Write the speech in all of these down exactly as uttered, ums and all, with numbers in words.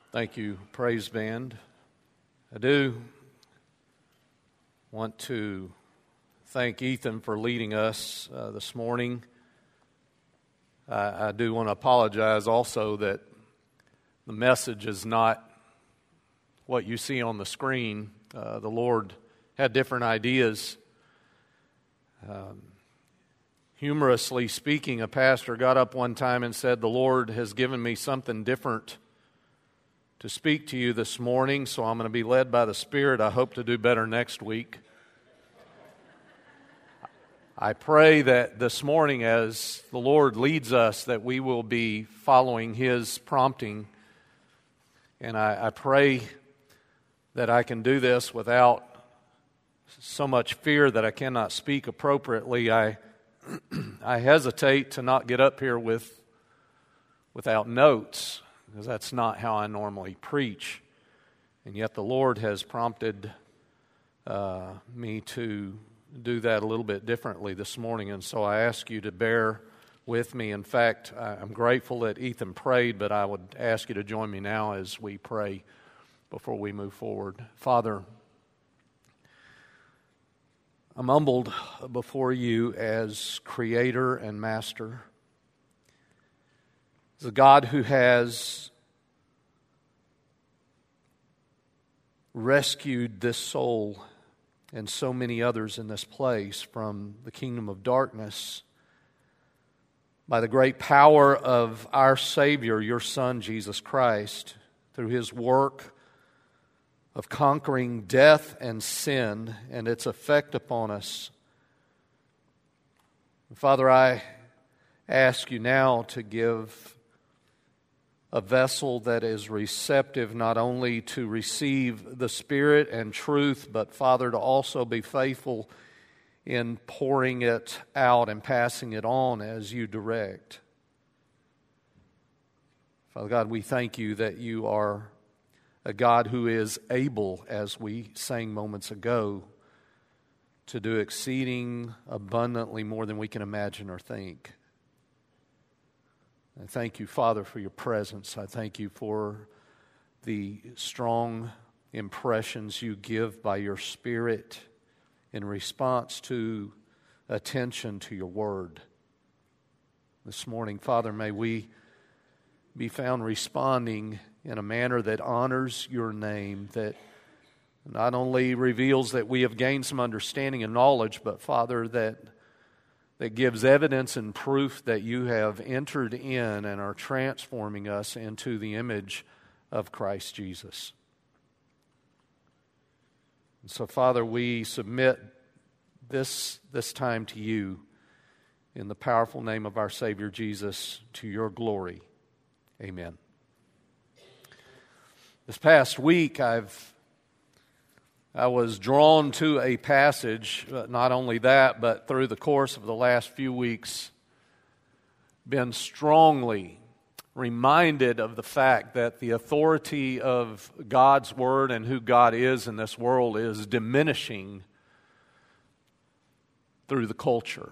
Thank you, praise band. I do want to thank Ethan for leading us uh, this morning. I, I do want to apologize also that the message is not what you see on the screen. Uh, the Lord had different ideas. Um, humorously speaking, a pastor got up one time and said, "The Lord has given me something different to speak to you this morning, so I'm going to be led by the Spirit. I hope to do better next week." I pray that this morning, as the Lord leads us, that we will be following His prompting. And I, I pray that I can do this without so much fear that I cannot speak appropriately. I I hesitate to not get up here with without notes, because that's not how I normally preach. And yet the Lord has prompted uh, me to do that a little bit differently this morning. And so I ask you to bear with me. In fact, I'm grateful that Ethan prayed, but I would ask you to join me now as we pray before we move forward. Father, I'm humbled before you as Creator and Master. As a God who has rescued this soul and so many others in this place from the kingdom of darkness by the great power of our Savior, your Son, Jesus Christ, through His work of conquering death and sin and its effect upon us. Father, I ask you now to give a vessel that is receptive not only to receive the Spirit and truth, but, Father, to also be faithful in pouring it out and passing it on as you direct. Father God, we thank you that you are a God who is able, as we sang moments ago, to do exceeding abundantly more than we can imagine or think. I thank you, Father, for your presence. I thank you for the strong impressions you give by your Spirit in response to attention to your word. This morning, Father, may we be found responding in a manner that honors your name, that not only reveals that we have gained some understanding and knowledge, but, Father, that that gives evidence and proof that you have entered in and are transforming us into the image of Christ Jesus. And so, Father, we submit this, this time to you in the powerful name of our Savior Jesus, to your glory. Amen. This past week, I've I was drawn to a passage, not only that, but through the course of the last few weeks, been strongly reminded of the fact that the authority of God's Word and who God is in this world is diminishing through the culture.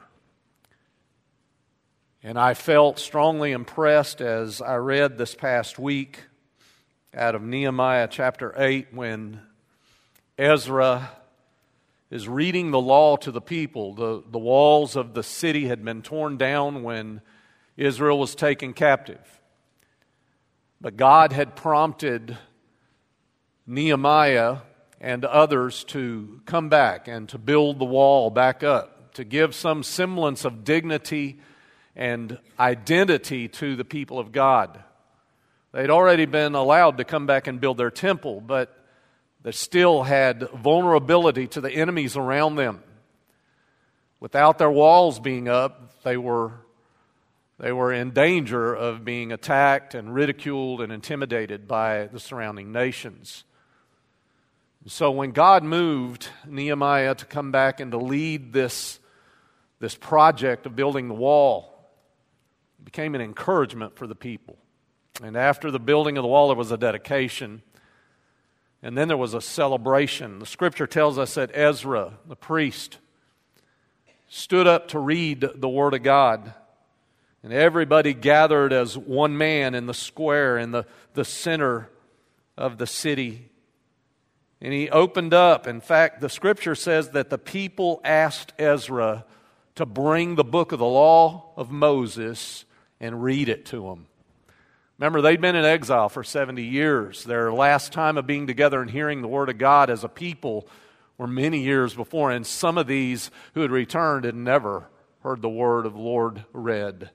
And I felt strongly impressed as I read this past week out of Nehemiah chapter eight, when Ezra is reading the law to the people. The, the walls of the city had been torn down when Israel was taken captive. But God had prompted Nehemiah and others to come back and to build the wall back up, to give some semblance of dignity and identity to the people of God. They'd already been allowed to come back and build their temple, but they still had vulnerability to the enemies around them. Without their walls being up, they were, they were in danger of being attacked and ridiculed and intimidated by the surrounding nations. So when God moved Nehemiah to come back and to lead this, this project of building the wall, it became an encouragement for the people. And after the building of the wall, there was a dedication. And then there was a celebration. The Scripture tells us that Ezra, the priest, stood up to read the Word of God. And everybody gathered as one man in the square, in the, the center of the city. And he opened up. In fact, the scripture says that the people asked Ezra to bring the book of the law of Moses and read it to them. Remember, they'd been in exile for seventy years. Their last time of being together and hearing the Word of God as a people were many years before, and some of these who had returned had never heard the Word of the Lord read.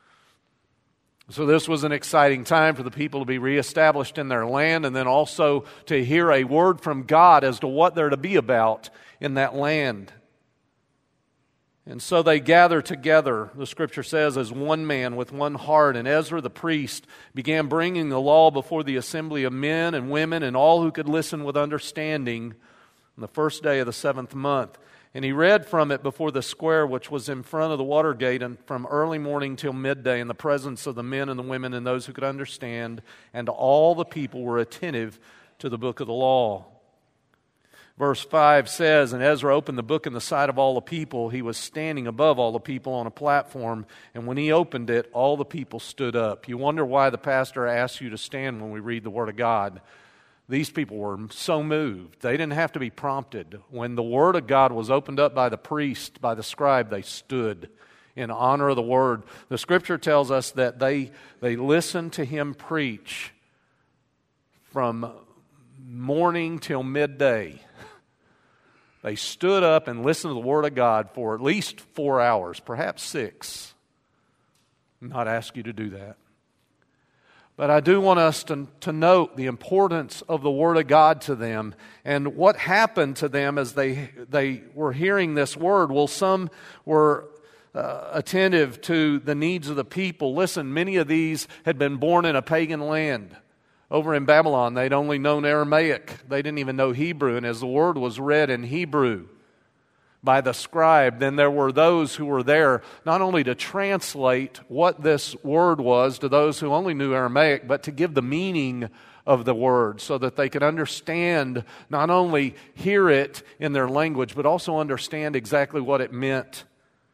So this was an exciting time for the people to be reestablished in their land, and then also to hear a word from God as to what they're to be about in that land. And so they gathered together, the scripture says, as one man with one heart. And Ezra the priest began bringing the law before the assembly of men and women and all who could listen with understanding on the first day of the seventh month. And he read from it before the square which was in front of the water gate, and from early morning till midday in the presence of the men and the women and those who could understand. And all the people were attentive to the book of the law. Verse five says, and Ezra opened the book in the sight of all the people. He was standing above all the people on a platform, and when he opened it, all the people stood up. You wonder why the pastor asks you to stand when we read the Word of God. These people were so moved. They didn't have to be prompted. When the Word of God was opened up by the priest, by the scribe, they stood in honor of the Word. The Scripture tells us that they, they listened to him preach from morning till midday. They stood up and listened to the Word of God for at least four hours, perhaps six. I'm not asking you to do that. But I do want us to, to note the importance of the Word of God to them and what happened to them as they, they were hearing this Word. Well, some were uh, attentive to the needs of the people. Listen, many of these had been born in a pagan land. Over in Babylon, they'd only known Aramaic. They didn't even know Hebrew. And as the Word was read in Hebrew by the scribe, then there were those who were there not only to translate what this word was to those who only knew Aramaic, but to give the meaning of the word so that they could understand, not only hear it in their language, but also understand exactly what it meant.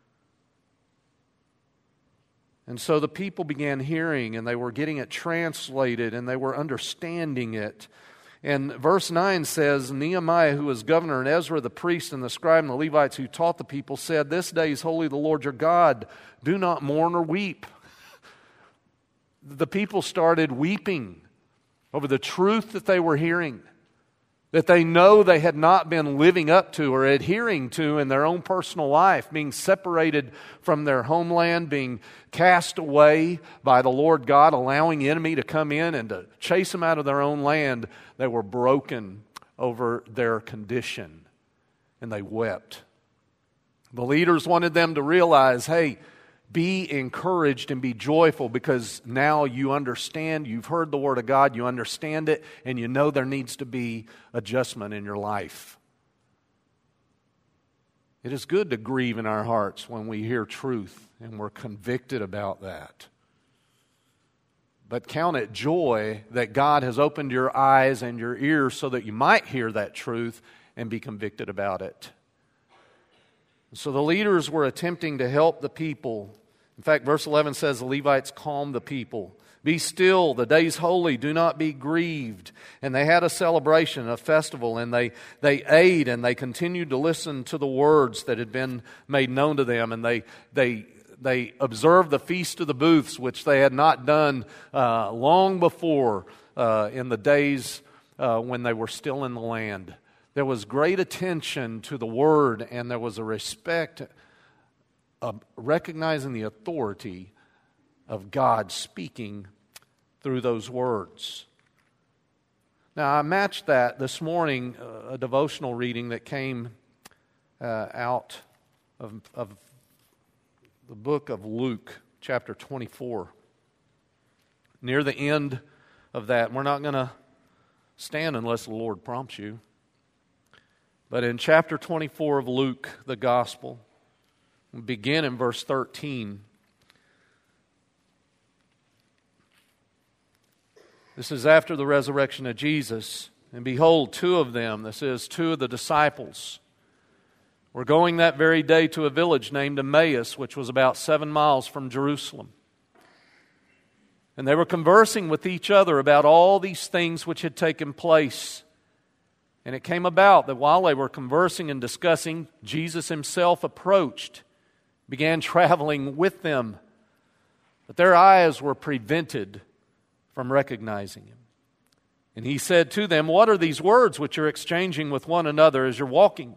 And so the people began hearing, and they were getting it translated, and they were understanding it. And verse nine says, Nehemiah, who was governor, and Ezra the priest, and the scribe, and the Levites who taught the people, said, This day is holy the Lord your God. Do not mourn or weep. The people started weeping over the truth that they were hearing, that they know they had not been living up to or adhering to in their own personal life, being separated from their homeland, being cast away by the Lord God, allowing the enemy to come in and to chase them out of their own land. They were broken over their condition, and they wept. The leaders wanted them to realize, hey, be encouraged and be joyful because now you understand, you've heard the Word of God, you understand it, and you know there needs to be adjustment in your life. It is good to grieve in our hearts when we hear truth and we're convicted about that. But count it joy that God has opened your eyes and your ears so that you might hear that truth and be convicted about it. So the leaders were attempting to help the people. In fact, verse eleven says the Levites calmed the people. Be still, the day's holy, do not be grieved. And they had a celebration, a festival, and they, they ate and they continued to listen to the words that had been made known to them. And they they they observed the Feast of the Booths, which they had not done uh, long before uh, in the days uh, when they were still in the land. There was great attention to the Word, and there was a respect of recognizing the authority of God speaking through those words. Now, I matched that this morning, uh, a devotional reading that came uh, out of, of the book of Luke, chapter twenty-four. Near the end of that, we're not going to stand unless the Lord prompts you. But in chapter twenty-four of Luke, the Gospel, we begin in verse thirteen. This is after the resurrection of Jesus. And behold, two of them, this is two of the disciples, were going that very day to a village named Emmaus, which was about seven miles from Jerusalem. And they were conversing with each other about all these things which had taken place. And it came about that while they were conversing and discussing, Jesus himself approached, began traveling with them. But their eyes were prevented from recognizing him. And he said to them, "What are these words which you're exchanging with one another as you're walking?"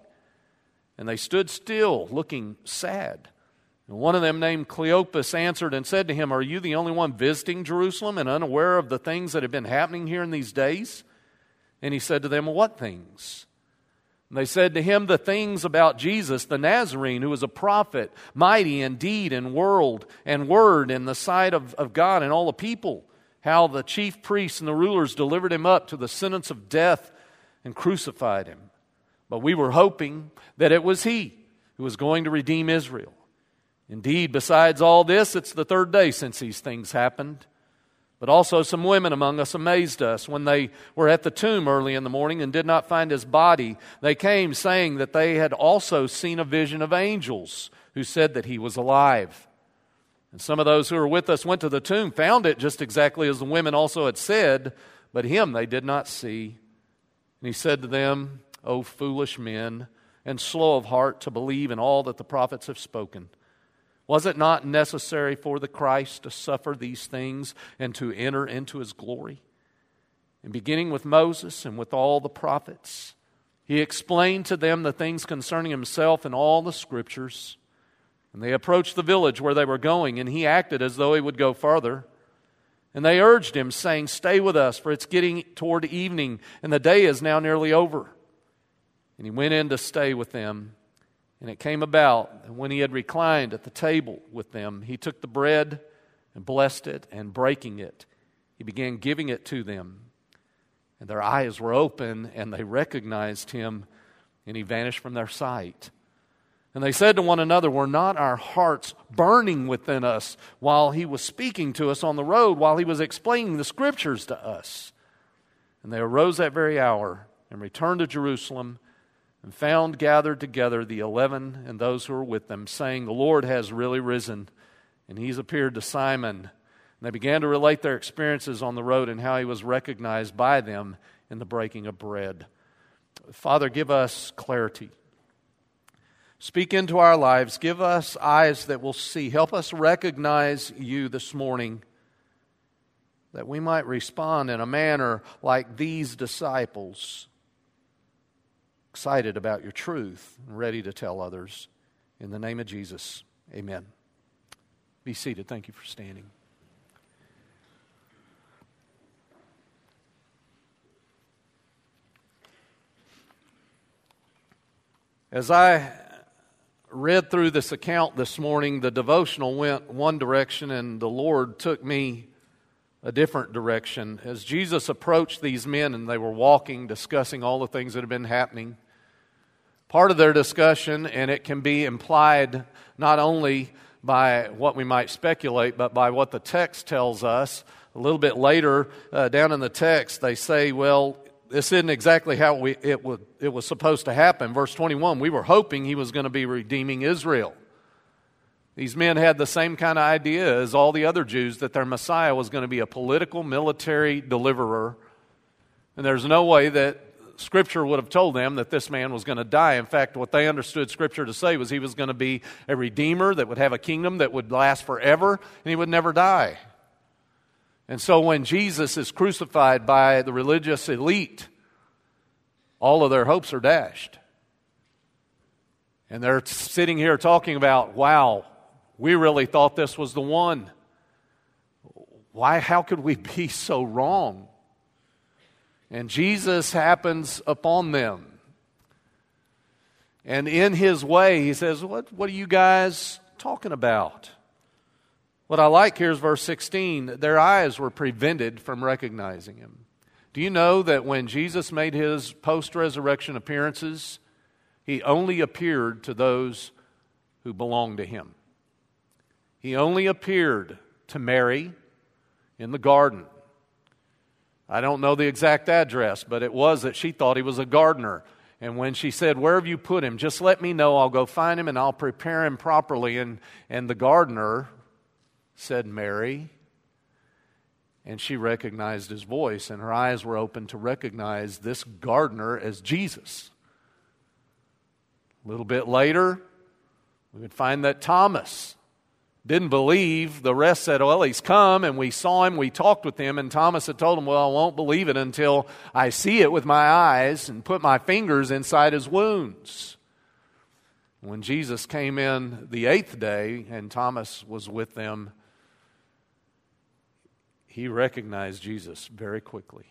And they stood still, looking sad. And one of them, named Cleopas, answered and said to him, "Are you the only one visiting Jerusalem and unaware of the things that have been happening here in these days?" And he said to them, "What things?" And they said to him, "The things about Jesus the Nazarene, who was a prophet, mighty in deed and word and word in the sight of, of God and all the people, how the chief priests and the rulers delivered him up to the sentence of death and crucified him. But we were hoping that it was he who was going to redeem Israel. Indeed, besides all this, it's the third day since these things happened. But also some women among us amazed us. When they were at the tomb early in the morning and did not find his body, they came saying that they had also seen a vision of angels who said that he was alive. And some of those who were with us went to the tomb, found it just exactly as the women also had said, but him they did not see. And he said to them, "O foolish men, and slow of heart to believe in all that the prophets have spoken. Was it not necessary for the Christ to suffer these things and to enter into his glory?" And beginning with Moses and with all the prophets, he explained to them the things concerning himself in all the Scriptures. And they approached the village where they were going, and he acted as though he would go farther. And they urged him, saying, "Stay with us, for it's getting toward evening, and the day is now nearly over." And he went in to stay with them. And it came about that when he had reclined at the table with them, he took the bread and blessed it, and breaking it, he began giving it to them. And their eyes were open, and they recognized him, and he vanished from their sight. And they said to one another, "Were not our hearts burning within us while he was speaking to us on the road, while he was explaining the Scriptures to us?" And they arose that very hour and returned to Jerusalem, and found gathered together the eleven and those who were with them, saying, "The Lord has really risen, and he's appeared to Simon." And they began to relate their experiences on the road and how he was recognized by them in the breaking of bread. Father, give us clarity. Speak into our lives. Give us eyes that will see. Help us recognize you this morning, that we might respond in a manner like these disciples, excited about your truth and ready to tell others. In the name of Jesus, amen. Be seated. Thank you for standing. As I read through this account this morning, the devotional went one direction and the Lord took me a different direction. As Jesus approached these men and they were walking, discussing all the things that had been happening, part of their discussion, and it can be implied not only by what we might speculate, but by what the text tells us. A little bit later, uh, down in the text, they say, well, this isn't exactly how we, it, would, it was supposed to happen. Verse twenty-one, we were hoping he was going to be redeeming Israel. These men had the same kind of idea as all the other Jews, that their Messiah was going to be a political, military deliverer. And there's no way that Scripture would have told them that this man was going to die. In fact, what they understood Scripture to say was he was going to be a redeemer that would have a kingdom that would last forever, and he would never die. And so when Jesus is crucified by the religious elite, all of their hopes are dashed. And they're sitting here talking about, wow, we really thought this was the one. Why? How could we be so wrong? And Jesus happens upon them. And in his way, he says, what, what are you guys talking about? What I like here is verse sixteen. Their eyes were prevented from recognizing him. Do you know that when Jesus made his post-resurrection appearances, he only appeared to those who belonged to him? He only appeared to Mary in the garden. I don't know the exact address, but it was that she thought he was a gardener. And when she said, "Where have you put him? Just let me know. I'll go find him and I'll prepare him properly." And, and the gardener said, "Mary." And she recognized his voice, and her eyes were open to recognize this gardener as Jesus. A little bit later, we would find that Thomas didn't believe. The rest said, well, he's come, and we saw him, we talked with him, and Thomas had told him, well, I won't believe it until I see it with my eyes and put my fingers inside his wounds. When Jesus came in the eighth day, and Thomas was with them, he recognized Jesus very quickly.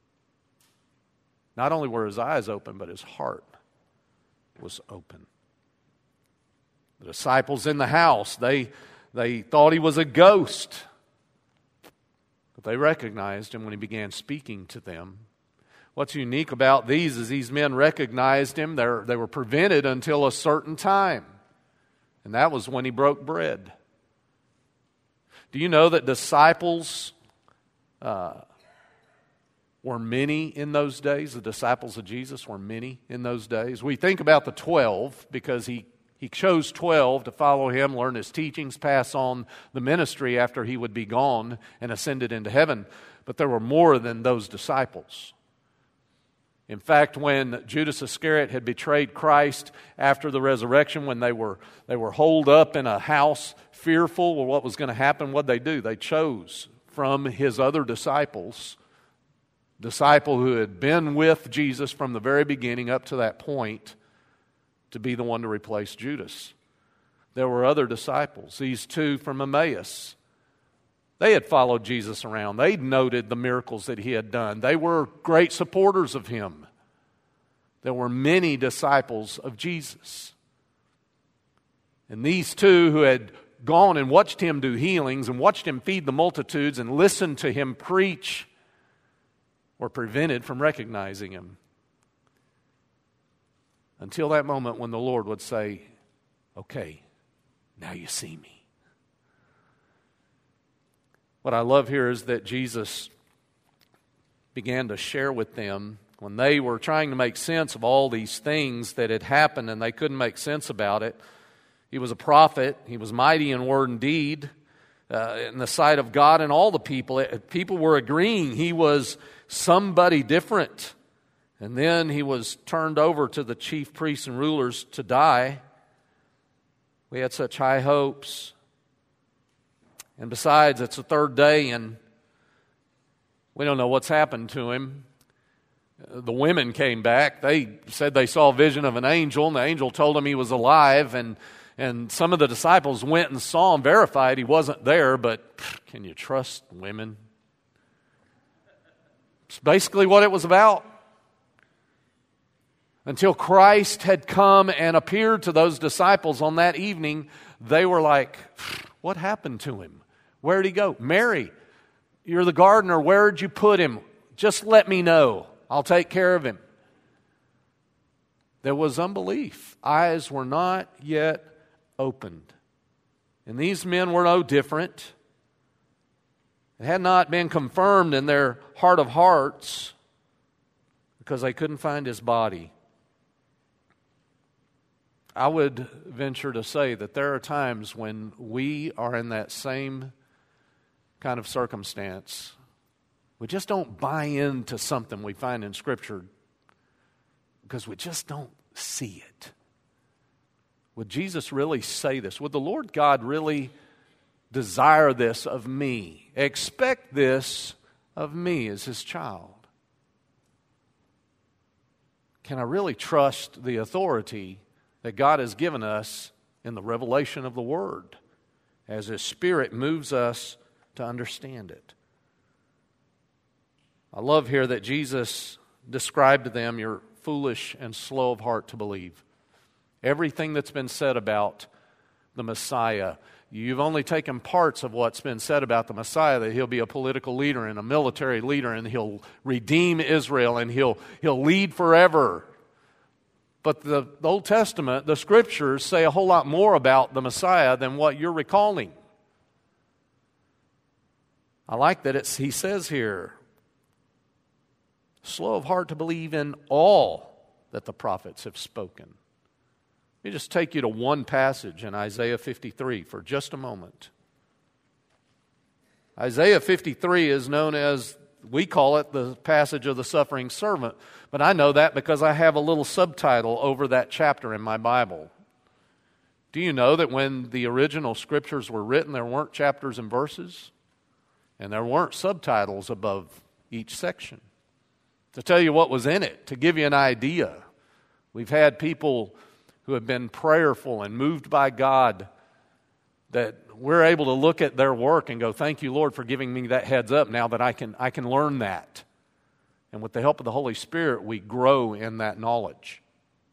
Not only were his eyes open, but his heart was open. The disciples in the house, they, they thought he was a ghost. But they recognized him when he began speaking to them. What's unique about these is these men recognized him. They're, they were prevented until a certain time. And that was when he broke bread. Do you know that disciples uh, were many in those days? The disciples of Jesus were many in those days. We think about the twelve because he, he chose twelve to follow him, learn his teachings, pass on the ministry after he would be gone and ascended into heaven. But there were more than those disciples. In fact, when Judas Iscariot had betrayed Christ after the resurrection, when they were they were holed up in a house, fearful of what was going to happen, what did they do? They chose from his other disciples, disciple who had been with Jesus from the very beginning up to that point, to be the one to replace Judas. There were other disciples, these two from Emmaus. They had followed Jesus around. They'd noted the miracles that he had done. They were great supporters of him. There were many disciples of Jesus. And these two who had gone and watched him do healings and watched him feed the multitudes and listened to him preach were prevented from recognizing him. Until that moment when the Lord would say, okay, now you see me. What I love here is that Jesus began to share with them when they were trying to make sense of all these things that had happened and they couldn't make sense about it. He was a prophet. He was mighty in word and deed uh, in the sight of God and all the people. People were agreeing he was somebody different. And then he was turned over to the chief priests and rulers to die. We had such high hopes. And besides, it's the third day and we don't know what's happened to him. The women came back. They said they saw a vision of an angel, and the angel told them he was alive. And, and some of the disciples went and saw him, verified he wasn't there, but can you trust women? It's basically what it was about. Until Christ had come and appeared to those disciples on that evening, they were like, what happened to him? Where'd he go? Mary, you're the gardener. Where'd you put him? Just let me know. I'll take care of him. There was unbelief. Eyes were not yet opened. And these men were no different. It had not been confirmed in their heart of hearts because they couldn't find his body. I would venture to say that there are times when we are in that same kind of circumstance. We just don't buy into something we find in Scripture because we just don't see it. Would Jesus really say this? Would the Lord God really desire this of me? Expect this of me as His child? Can I really trust the authority that God has given us in the revelation of the Word as His Spirit moves us to understand it? I love here that Jesus described to them, you're foolish and slow of heart to believe. Everything that's been said about the Messiah, you've only taken parts of what's been said about the Messiah, that He'll be a political leader and a military leader and He'll redeem Israel and He'll, he'll lead forever. But the, the Old Testament, the Scriptures say a whole lot more about the Messiah than what you're recalling. I like that it's, He says here, slow of heart to believe in all that the prophets have spoken. Let me just take you to one passage in Isaiah fifty-three for just a moment. Isaiah fifty-three is known as, we call it the passage of the suffering servant, but I know that because I have a little subtitle over that chapter in my Bible. Do you know that when the original scriptures were written, there weren't chapters and verses? And there weren't subtitles above each section. To tell you what was in it, to give you an idea, we've had people who have been prayerful and moved by God that we're able to look at their work and go, thank you, Lord, for giving me that heads up now that I can, I can learn that. And with the help of the Holy Spirit, we grow in that knowledge.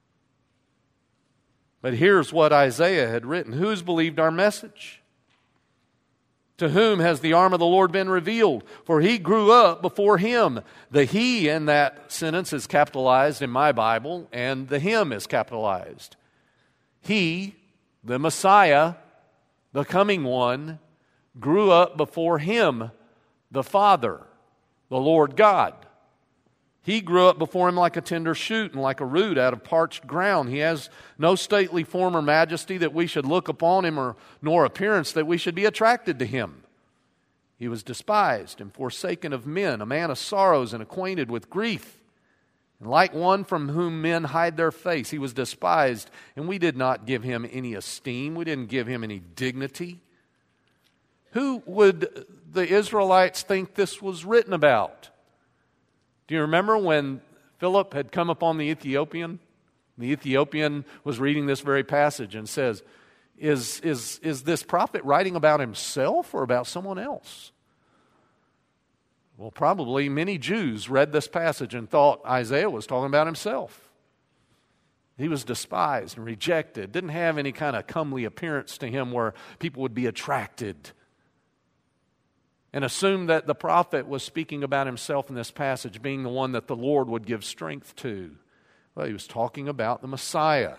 But here's what Isaiah had written. Who has believed our message? To whom has the arm of the Lord been revealed? For he grew up before him. The he in that sentence is capitalized in my Bible, and the him is capitalized. He, the Messiah, the coming one, grew up before him, the Father, the Lord God. He grew up before him like a tender shoot and like a root out of parched ground. He has no stately form or majesty that we should look upon him, or nor appearance that we should be attracted to him. He was despised and forsaken of men, a man of sorrows and acquainted with grief. And like one from whom men hide their face, he was despised, and we did not give him any esteem. We didn't give him any dignity. Who would the Israelites think this was written about? Do you remember when Philip had come upon the Ethiopian? The Ethiopian was reading this very passage and says, is, is, is this prophet writing about himself or about someone else? Well, probably many Jews read this passage and thought Isaiah was talking about himself. He was despised and rejected, didn't have any kind of comely appearance to him where people would be attracted, and assumed that the prophet was speaking about himself in this passage, being the one that the Lord would give strength to. Well, he was talking about the Messiah.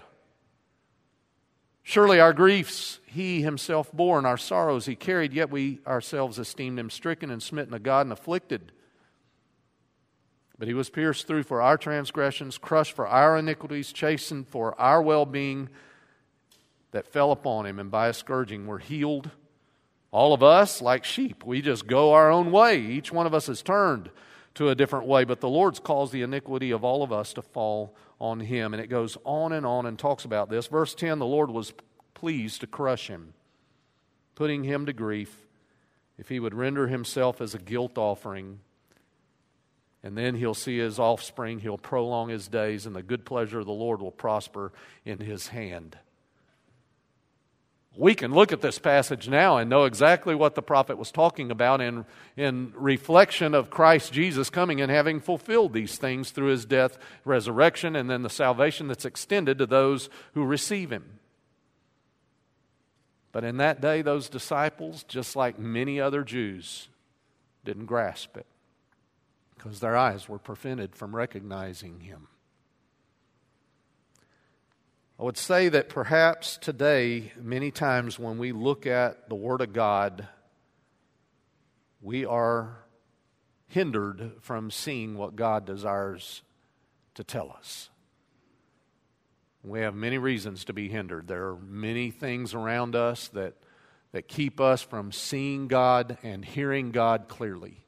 Surely our griefs he himself bore, and our sorrows he carried, yet we ourselves esteemed him stricken and smitten of God and afflicted. But he was pierced through for our transgressions, crushed for our iniquities, chastened for our well-being that fell upon him, and by a scourging were healed. All of us, like sheep, we just go our own way. Each one of us is turned to a different way, but the Lord's caused the iniquity of all of us to fall on him. And it goes on and on and talks about this. Verse ten, the Lord was pleased to crush him, putting him to grief, if he would render himself as a guilt offering. And then he'll see his offspring, he'll prolong his days, and the good pleasure of the Lord will prosper in his hand. We can look at this passage now and know exactly what the prophet was talking about in, in reflection of Christ Jesus coming and having fulfilled these things through his death, resurrection, and then the salvation that's extended to those who receive him. But in that day, those disciples, just like many other Jews, didn't grasp it because their eyes were prevented from recognizing him. I would say that perhaps today, many times when we look at the Word of God, we are hindered from seeing what God desires to tell us. We have many reasons to be hindered. There are many things around us that, that keep us from seeing God and hearing God clearly.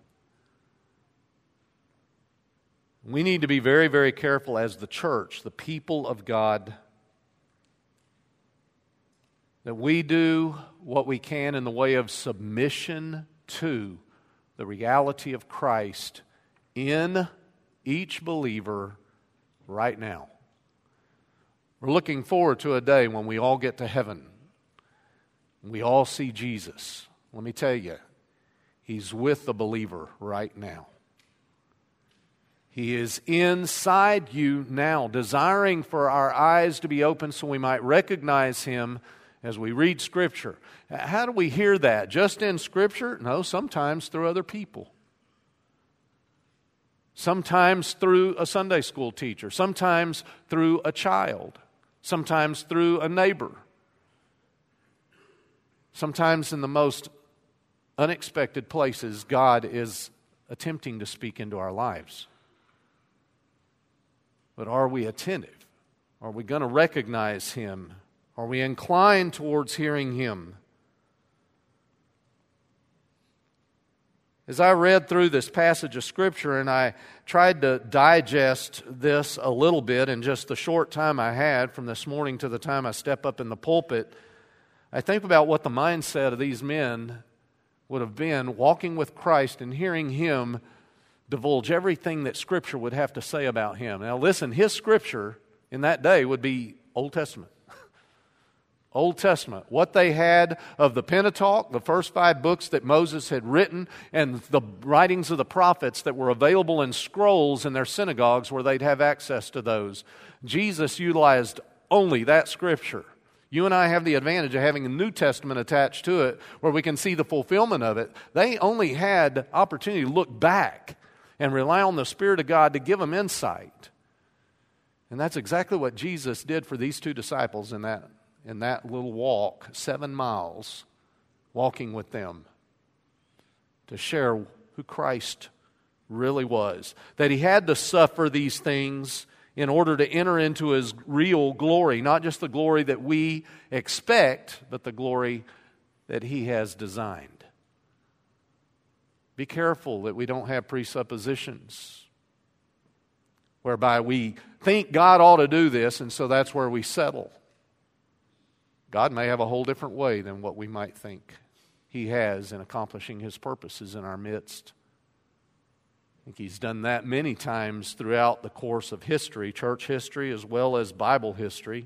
We need to be very, very careful as the church, the people of God, that we do what we can in the way of submission to the reality of Christ in each believer right now. We're looking forward to a day when we all get to heaven. We all see Jesus. Let me tell you, He's with the believer right now. He is inside you now, desiring for our eyes to be open so we might recognize Him as we read Scripture. How do we hear that? Just in Scripture? No, sometimes through other people. Sometimes through a Sunday school teacher. Sometimes through a child. Sometimes through a neighbor. Sometimes in the most unexpected places, God is attempting to speak into our lives. But are we attentive? Are we going to recognize Him? Are we inclined towards hearing Him? As I read through this passage of Scripture and I tried to digest this a little bit in just the short time I had from this morning to the time I step up in the pulpit, I think about what the mindset of these men would have been walking with Christ and hearing Him divulge everything that Scripture would have to say about Him. Now listen, His Scripture in that day would be Old Testament. Old Testament. What they had of the Pentateuch, the first five books that Moses had written, and the writings of the prophets that were available in scrolls in their synagogues where they'd have access to those. Jesus utilized only that Scripture. You and I have the advantage of having a New Testament attached to it where we can see the fulfillment of it. They only had opportunity to look back and rely on the Spirit of God to give them insight. And that's exactly what Jesus did for these two disciples in that in that little walk, seven miles, walking with them to share who Christ really was. That He had to suffer these things in order to enter into His real glory, not just the glory that we expect, but the glory that He has designed. Be careful that we don't have presuppositions whereby we think God ought to do this, and so that's where we settle. God may have a whole different way than what we might think He has in accomplishing His purposes in our midst. I think He's done that many times throughout the course of history, church history as well as Bible history.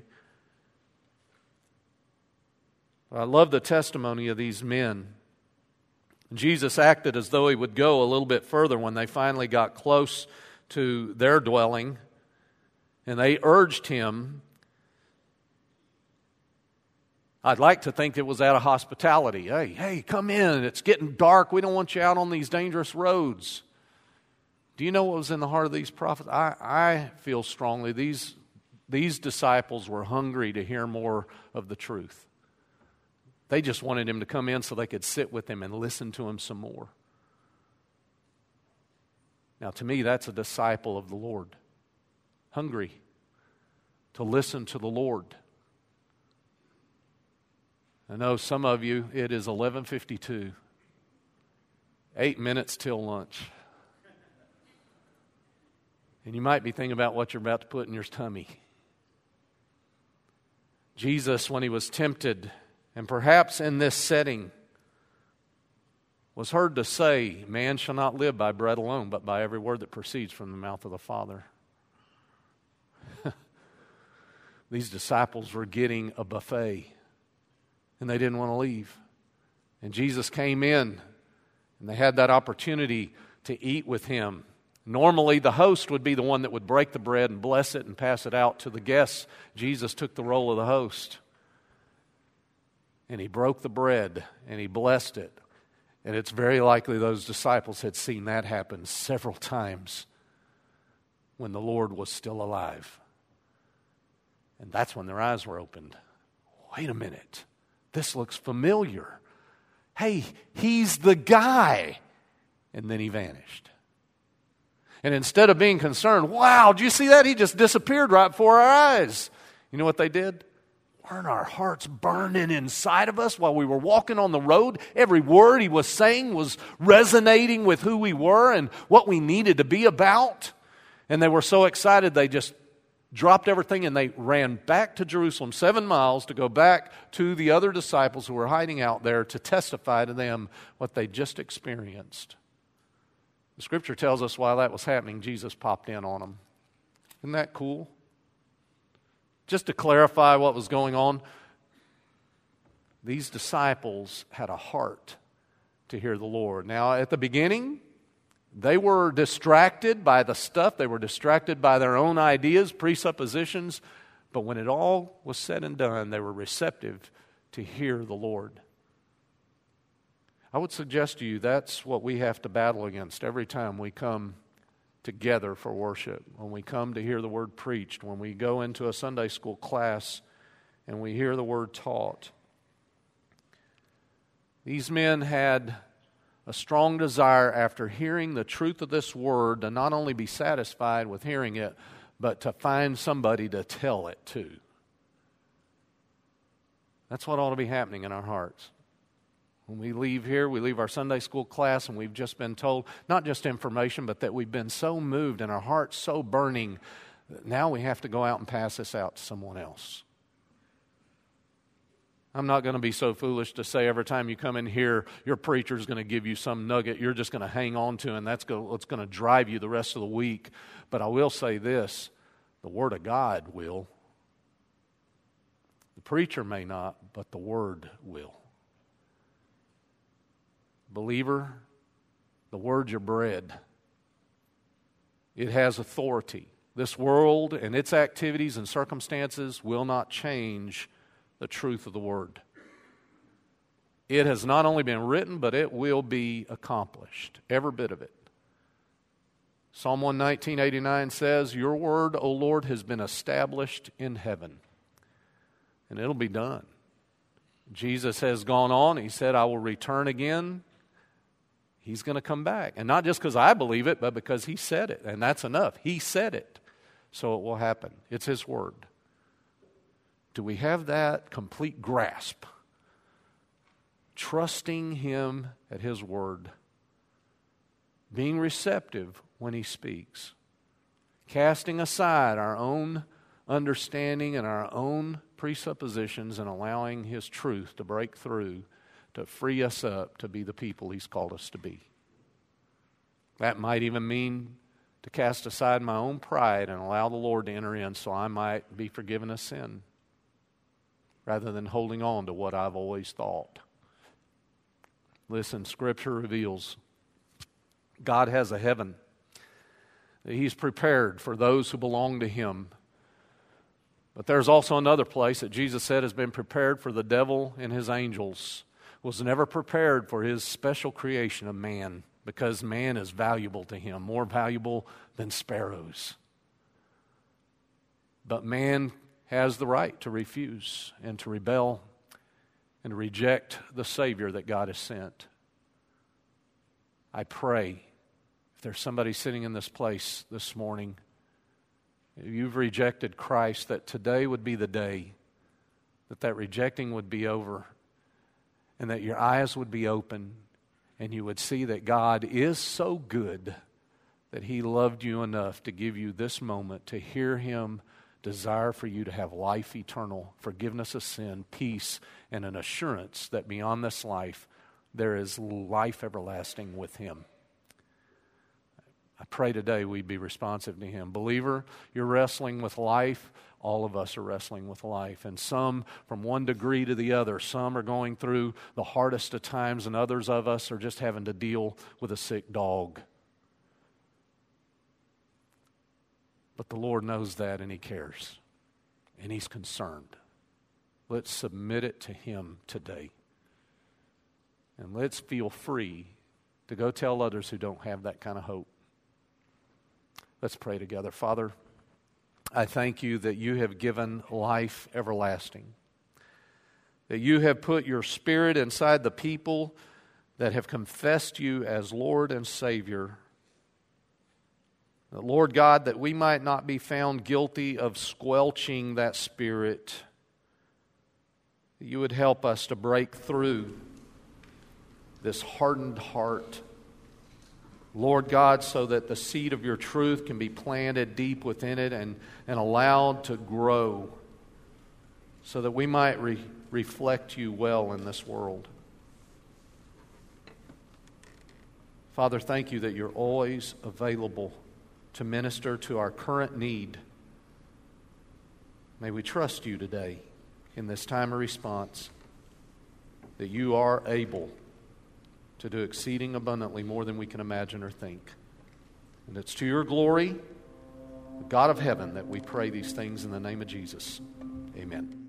I love the testimony of these men. Jesus acted as though He would go a little bit further when they finally got close to their dwelling, and they urged Him. I'd like to think it was out of hospitality. Hey, hey, come in. It's getting dark. We don't want you out on these dangerous roads. Do you know what was in the heart of these prophets? I, I feel strongly these, these disciples were hungry to hear more of the truth. They just wanted Him to come in so they could sit with Him and listen to Him some more. Now, to me, that's a disciple of the Lord. Hungry to listen to the Lord. I know some of you, it is eleven fifty-two. Eight minutes till lunch. And you might be thinking about what you're about to put in your tummy. Jesus, when He was tempted, and perhaps in this setting, was heard to say, man shall not live by bread alone, but by every word that proceeds from the mouth of the Father. These disciples were getting a buffet. And they didn't want to leave. And Jesus came in, and they had that opportunity to eat with Him. Normally, the host would be the one that would break the bread and bless it and pass it out to the guests. Jesus took the role of the host. And He broke the bread, and He blessed it. And it's very likely those disciples had seen that happen several times when the Lord was still alive. And that's when their eyes were opened. Wait a minute. This looks familiar. Hey, He's the guy. And then He vanished. And instead of being concerned, wow, did you see that? He just disappeared right before our eyes. You know what they did? Weren't our hearts burning inside of us while we were walking on the road? Every word He was saying was resonating with who we were and what we needed to be about. And they were so excited they just dropped everything and they ran back to Jerusalem, seven miles, to go back to the other disciples who were hiding out there to testify to them what they just experienced. The Scripture tells us while that was happening, Jesus popped in on them. Isn't that cool? Just to clarify what was going on, these disciples had a heart to hear the Lord. Now, at the beginning, they were distracted by the stuff. They were distracted by their own ideas, presuppositions. But when it all was said and done, they were receptive to hear the Lord. I would suggest to you that's what we have to battle against every time we come together for worship, when we come to hear the Word preached, when we go into a Sunday school class and we hear the Word taught. These men had a strong desire after hearing the truth of this Word to not only be satisfied with hearing it, but to find somebody to tell it to. That's what ought to be happening in our hearts. When we leave here, we leave our Sunday school class and we've just been told, not just information, but that we've been so moved and our hearts so burning that now we have to go out and pass this out to someone else. I'm not going to be so foolish to say every time you come in here, your preacher is going to give you some nugget you're just going to hang on to, and that's what's going to drive you the rest of the week. But I will say this, the Word of God will. The preacher may not, but the Word will. Believer, the Word's your bread. It has authority. This world and its activities and circumstances will not change the truth of the Word. It has not only been written, but it will be accomplished, every bit of it. Psalm one nineteen, eighty-nine says, "Your word, O Lord, has been established in heaven." And it'll be done. Jesus has gone on. He said, "I will return again." He's going to come back. And not just because I believe it, but because He said it. And that's enough. He said it. So it will happen. It's His word. Do we have that complete grasp? Trusting Him at His word. Being receptive when He speaks. Casting aside our own understanding and our own presuppositions and allowing His truth to break through to free us up to be the people He's called us to be. That might even mean to cast aside my own pride and allow the Lord to enter in so I might be forgiven of sin, rather than holding on to what I've always thought. Listen, Scripture reveals God has a heaven that He's prepared for those who belong to Him. But there's also another place that Jesus said has been prepared for the devil and his angels. Was never prepared for His special creation of man, because man is valuable to Him, more valuable than sparrows. But man has the right to refuse and to rebel and to reject the Savior that God has sent. I pray, if there's somebody sitting in this place this morning, if you've rejected Christ, that today would be the day that that rejecting would be over, and that your eyes would be open and you would see that God is so good that He loved you enough to give you this moment to hear Him desire for you to have life eternal, forgiveness of sin, peace, and an assurance that beyond this life there is life everlasting with Him. I pray today we be responsive to Him. Believer, you're wrestling with life. All of us are wrestling with life, and some from one degree to the other. Some are going through the hardest of times, and others of us are just having to deal with a sick dog. But the Lord knows that, and He cares, and He's concerned. Let's submit it to Him today, and let's feel free to go tell others who don't have that kind of hope. Let's pray together. Father, I thank You that You have given life everlasting, that You have put Your Spirit inside the people that have confessed You as Lord and Savior. That, Lord God, that we might not be found guilty of squelching that Spirit, that You would help us to break through this hardened heart, Lord God, so that the seed of Your truth can be planted deep within it and, and allowed to grow, so that we might re- reflect You well in this world. Father, thank You that You're always available to minister to our current need. May we trust You today in this time of response, that You are able to do exceeding abundantly more than we can imagine or think. And it's to Your glory, the God of heaven, that we pray these things in the name of Jesus. Amen.